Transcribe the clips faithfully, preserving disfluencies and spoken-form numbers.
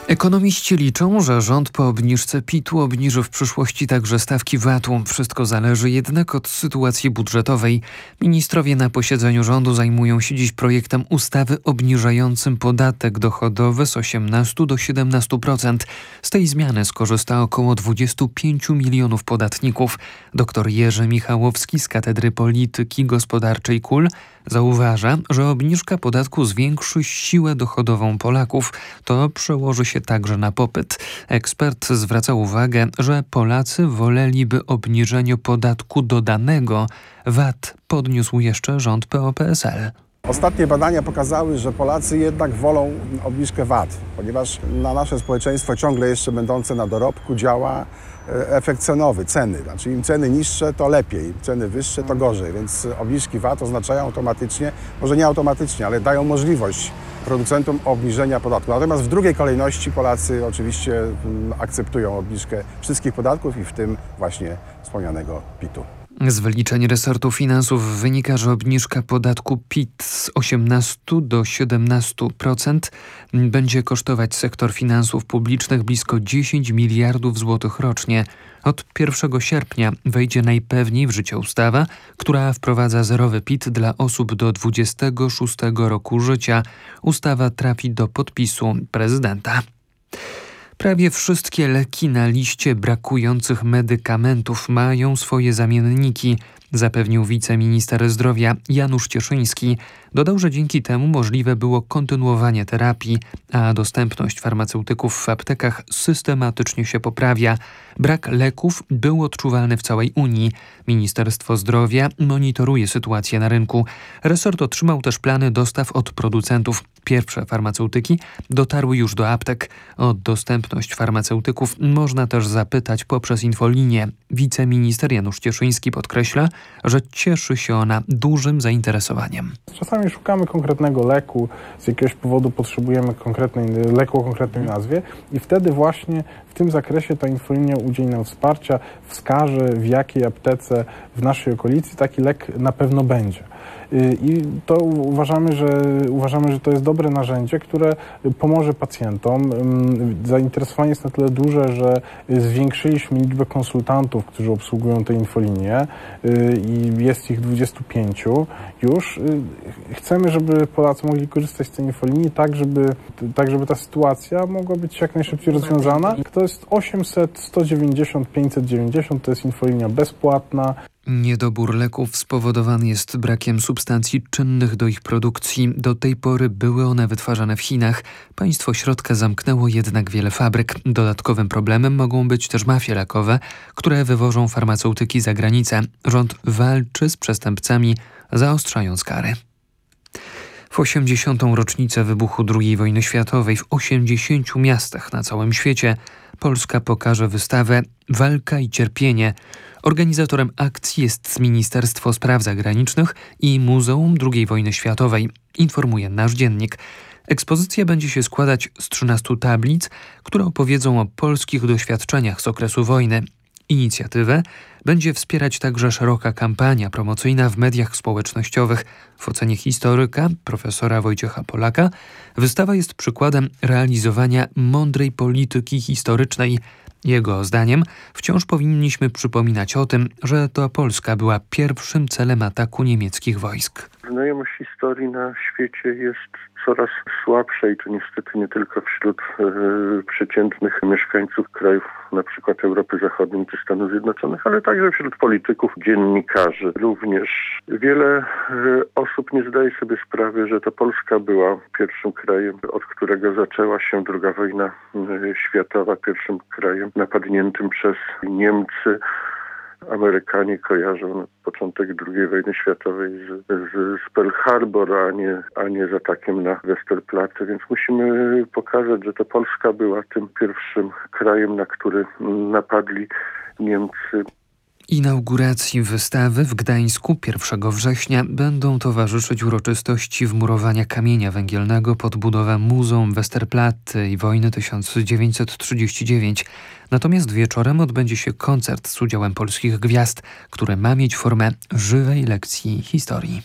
Ekonomiści liczą, że rząd po obniżce P I T-u obniży w przyszłości także stawki V A T-u. Wszystko zależy jednak od sytuacji budżetowej. Ministrowie na posiedzeniu rządu zajmują się dziś projektem ustawy obniżającym podatek dochodowy z osiemnastu do siedemnastu procent. Z tej zmiany skorzysta około dwudziestu pięciu milionów podatników. Dr Jerzy Michałowski z Katedry Polityki Gospodarczej K U L zauważa, że obniżka podatku zwiększy siłę dochodową Polaków. To przełoży się także na popyt. Ekspert zwraca uwagę, że Polacy woleliby obniżenie podatku dodanego. V A T podniósł jeszcze rząd P O P S L. Ostatnie badania pokazały, że Polacy jednak wolą obniżkę V A T, ponieważ na nasze społeczeństwo ciągle jeszcze będące na dorobku działa efekt cenowy, ceny. Znaczy im ceny niższe, to lepiej, im ceny wyższe, to gorzej. Więc obniżki V A T oznaczają automatycznie, może nie automatycznie, ale dają możliwość producentom obniżenia podatku. Natomiast w drugiej kolejności Polacy oczywiście akceptują obniżkę wszystkich podatków i w tym właśnie wspomnianego P I T-u. Z wyliczeń resortu finansów wynika, że obniżka podatku P I T z osiemnastu do siedemnastu procent będzie kosztować sektor finansów publicznych blisko dziesięć miliardów złotych rocznie. Od pierwszego sierpnia wejdzie najpewniej w życie ustawa, która wprowadza zerowy P I T dla osób do dwudziestego szóstego roku życia. Ustawa trafi do podpisu prezydenta. Prawie wszystkie leki na liście brakujących medykamentów mają swoje zamienniki, zapewnił wiceminister zdrowia Janusz Cieszyński. Dodał, że dzięki temu możliwe było kontynuowanie terapii, a dostępność farmaceutyków w aptekach systematycznie się poprawia. Brak leków był odczuwalny w całej Unii. Ministerstwo Zdrowia monitoruje sytuację na rynku. Resort otrzymał też plany dostaw od producentów. Pierwsze farmaceutyki dotarły już do aptek. O dostępność farmaceutyków można też zapytać poprzez infolinię. Wiceminister Janusz Cieszyński podkreśla, że cieszy się ona dużym zainteresowaniem. Czasami szukamy konkretnego leku, z jakiegoś powodu potrzebujemy konkretnej, leku o konkretnej nazwie i wtedy właśnie w tym zakresie ta infolinia udzieli nam wsparcia, wskaże w jakiej aptece w naszej okolicy taki lek na pewno będzie. I to uważamy, że uważamy, że to jest dobre narzędzie, które pomoże pacjentom. Zainteresowanie jest na tyle duże, że zwiększyliśmy liczbę konsultantów, którzy obsługują te infolinie i jest ich dwudziestu pięciu już. Chcemy, żeby Polacy mogli korzystać z tej infolinii tak, żeby, tak, żeby ta sytuacja mogła być jak najszybciej rozwiązana. To jest osiemset, sto dziewięćdziesiąt, pięćset dziewięćdziesiąt, to jest infolinia bezpłatna. Niedobór leków spowodowany jest brakiem substancji czynnych do ich produkcji. Do tej pory były one wytwarzane w Chinach. Państwo środka zamknęło jednak wiele fabryk. Dodatkowym problemem mogą być też mafie lekowe, które wywożą farmaceutyki za granicę. Rząd walczy z przestępcami, zaostrzając kary. W osiemdziesiątą rocznicę wybuchu drugiej wojny światowej w osiemdziesięciu miastach na całym świecie Polska pokaże wystawę Walka i cierpienie. Organizatorem akcji jest Ministerstwo Spraw Zagranicznych i Muzeum drugiej wojny światowej, informuje nasz dziennik. Ekspozycja będzie się składać z trzynastu tablic, które opowiedzą o polskich doświadczeniach z okresu wojny. Inicjatywę będzie wspierać także szeroka kampania promocyjna w mediach społecznościowych. W ocenie historyka, profesora Wojciecha Polaka, wystawa jest przykładem realizowania mądrej polityki historycznej. Jego zdaniem wciąż powinniśmy przypominać o tym, że to Polska była pierwszym celem ataku niemieckich wojsk. Znajomość historii na świecie jest coraz słabsza i to niestety nie tylko wśród e, przeciętnych mieszkańców krajów na przykład Europy Zachodniej czy Stanów Zjednoczonych, ale także wśród polityków, dziennikarzy. Również wiele e, osób nie zdaje sobie sprawy, że to Polska była pierwszym krajem, od którego zaczęła się druga wojna e, światowa, pierwszym krajem napadniętym przez Niemcy. Amerykanie kojarzą początek drugiej wojny światowej z, z, z Pearl Harbor, a nie, a nie z atakiem na Westerplatte, więc musimy pokazać, że to Polska była tym pierwszym krajem, na który napadli Niemcy. Inauguracji wystawy w Gdańsku pierwszego września będą towarzyszyć uroczystości wmurowania kamienia węgielnego pod budowę Muzeum Westerplatte i wojny tysiąc dziewięćset trzydziestej dziewiątej. Natomiast wieczorem odbędzie się koncert z udziałem polskich gwiazd, który ma mieć formę żywej lekcji historii.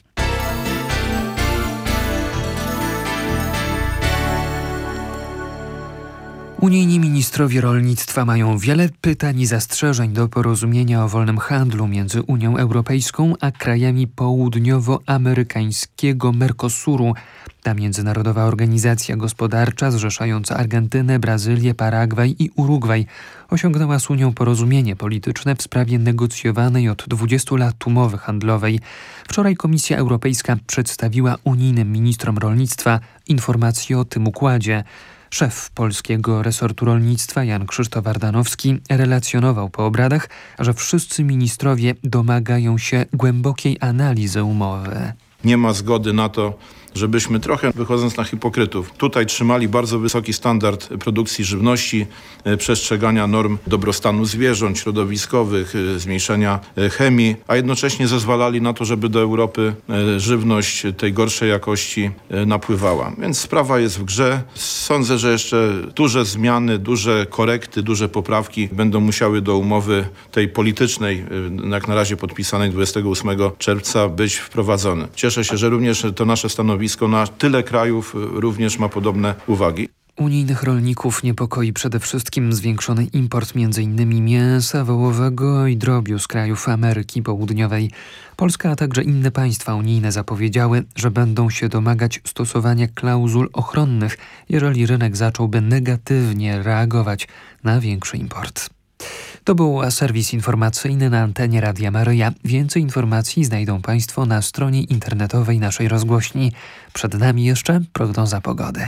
Unijni ministrowie rolnictwa mają wiele pytań i zastrzeżeń do porozumienia o wolnym handlu między Unią Europejską a krajami południowoamerykańskiego Mercosuru. Ta międzynarodowa organizacja gospodarcza zrzeszająca Argentynę, Brazylię, Paragwaj i Urugwaj osiągnęła z Unią porozumienie polityczne w sprawie negocjowanej od dwudziestu lat umowy handlowej. Wczoraj Komisja Europejska przedstawiła unijnym ministrom rolnictwa informacje o tym układzie. Szef polskiego resortu rolnictwa Jan Krzysztof Ardanowski relacjonował po obradach, że wszyscy ministrowie domagają się głębokiej analizy umowy. Nie ma zgody na to, żebyśmy trochę, wychodząc na hipokrytów, tutaj trzymali bardzo wysoki standard produkcji żywności, przestrzegania norm dobrostanu zwierząt, środowiskowych, zmniejszenia chemii, a jednocześnie zezwalali na to, żeby do Europy żywność tej gorszej jakości napływała. Więc sprawa jest w grze. Sądzę, że jeszcze duże zmiany, duże korekty, duże poprawki będą musiały do umowy tej politycznej, jak na razie podpisanej dwudziestego ósmego czerwca, być wprowadzone. Cieszę się, że również to nasze stanowisko na tyle krajów również ma podobne uwagi. Unijnych rolników niepokoi przede wszystkim zwiększony import między innymi mięsa wołowego i drobiu z krajów Ameryki Południowej. Polska, a także inne państwa unijne zapowiedziały, że będą się domagać stosowania klauzul ochronnych, jeżeli rynek zacząłby negatywnie reagować na większy import. To był serwis informacyjny na antenie Radia Maryja. Więcej informacji znajdą Państwo na stronie internetowej naszej rozgłośni. Przed nami jeszcze prognoza pogody.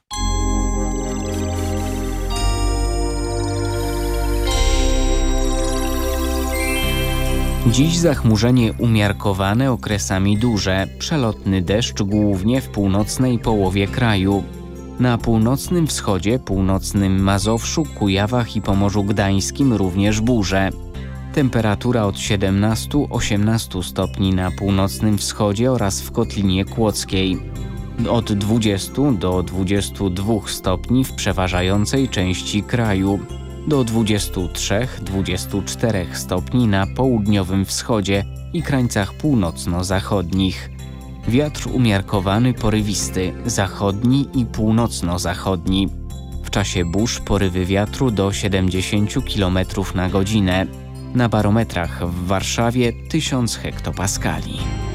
Dziś zachmurzenie umiarkowane, okresami duże. Przelotny deszcz głównie w północnej połowie kraju. Na północnym wschodzie, północnym Mazowszu, Kujawach i Pomorzu Gdańskim również burze. Temperatura od siedemnastu do osiemnastu stopni na północnym wschodzie oraz w Kotlinie Kłodzkiej. Od dwudziestu do dwudziestu dwóch stopni w przeważającej części kraju. Do dwudziestu trzech do dwudziestu czterech stopni na południowym wschodzie i krańcach północno-zachodnich. Wiatr umiarkowany, porywisty, zachodni i północno-zachodni. W czasie burz porywy wiatru do siedemdziesięciu kilometrów na godzinę. Na barometrach w Warszawie tysiąc hektopaskali.